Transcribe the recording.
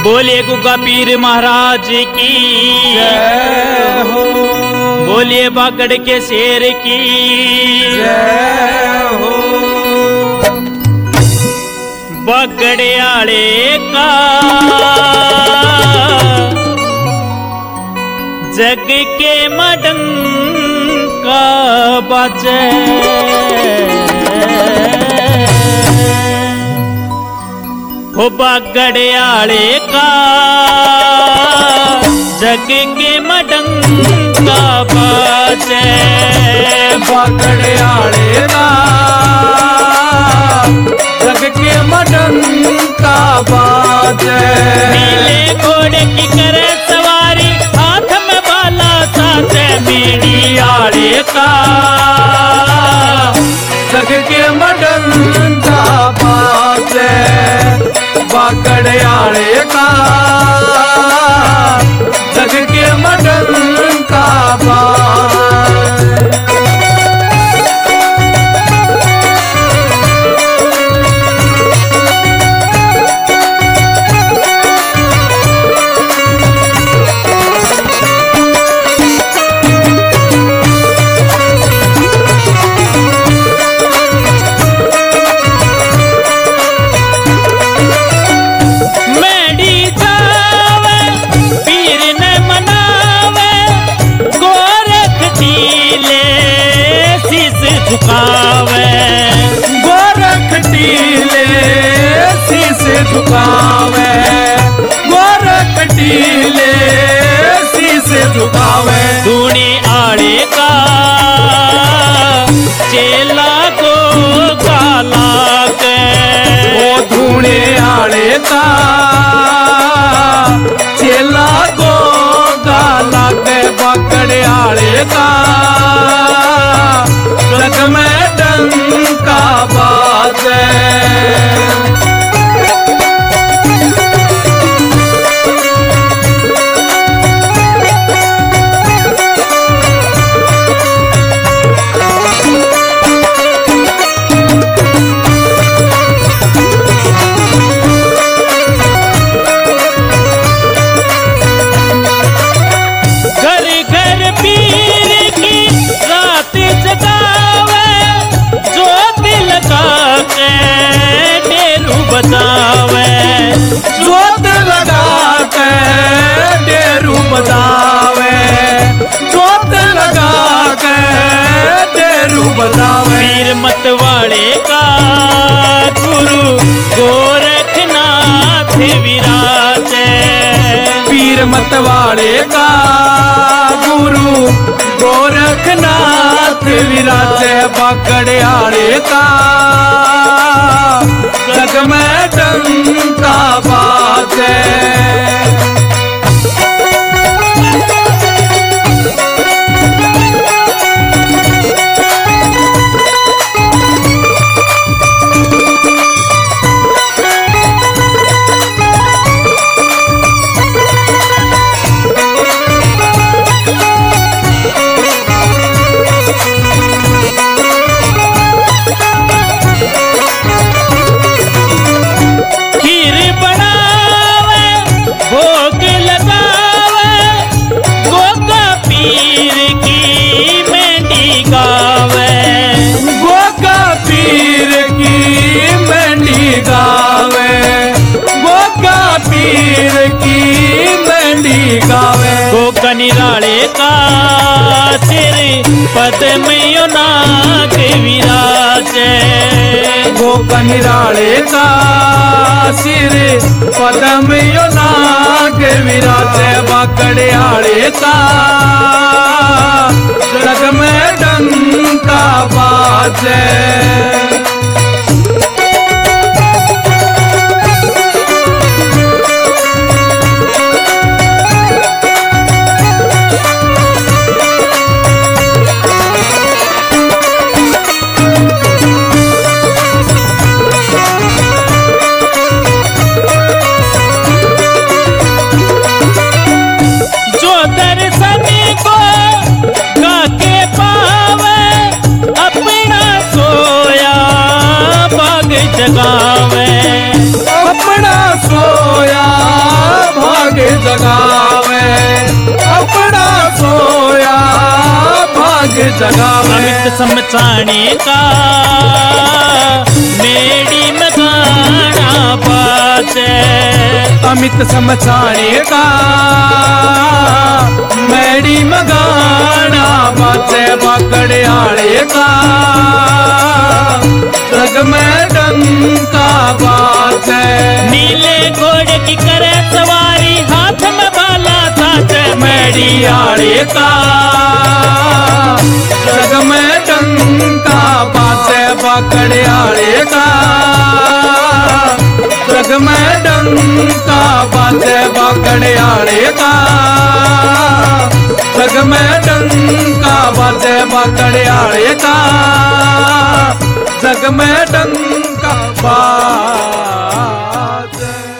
बोलिए गुग्गा पीर महाराज की जय हो। बोलिए बागड़ के शेर की जय हो। बागड़ियाले का जग के मडंका बाजे, हो बागड़ियाले का जग के मडंका बाजे, बागड़ियाले का जग के मडंका बाजे। नीले घोड़े की करे सवारी, हाथ में बाला साथे मीडियाले का जग के मडंका बाजे। बागड़ियाले का जग के मडंका बाजे। झुकावे गोरख टीले शीश झुकावे, गोरख टीले शीश झुकावे। धूनी आड़े का चेला को काला के, ओ धूने आड़े का चेला को गाला के। बागड़ियाले का जग में डंका बाजे। जोत लगा के डेरू बजावे, जोत लगा के डेरू बजावे। पीर मतवाड़े का गुरु गोरखनाथ विराजे, पीर मतवाड़े का गुरु गोरखनाथ विराजे। बागड़ियाले का जग में डंका बाजे। गोकनिराले का सिर पद में नाग विराजे, गोकनिराले का सिर पद में नाग विराजे। बागड़ियाले का जग में डंका बाजे। जगावे अपना सोया जगावे, अपना सोया भाग जगावे। अमित समझाने का मेरी में गाना बाजे, अमित समझाने का मेरी में गाना बाजे, बाकड़ियाले का जग में डंका बाजे। नीले घोड़े की करे सवारी, हाथ में भाला साचे, मेड़ियाले का जग में डंका बाजे, बाकड़ियाले का जग में डंका बाजे, बाकड़ियाले का जग में डंका बाजे, बाकड़ियाले का जग में डंका बाजे।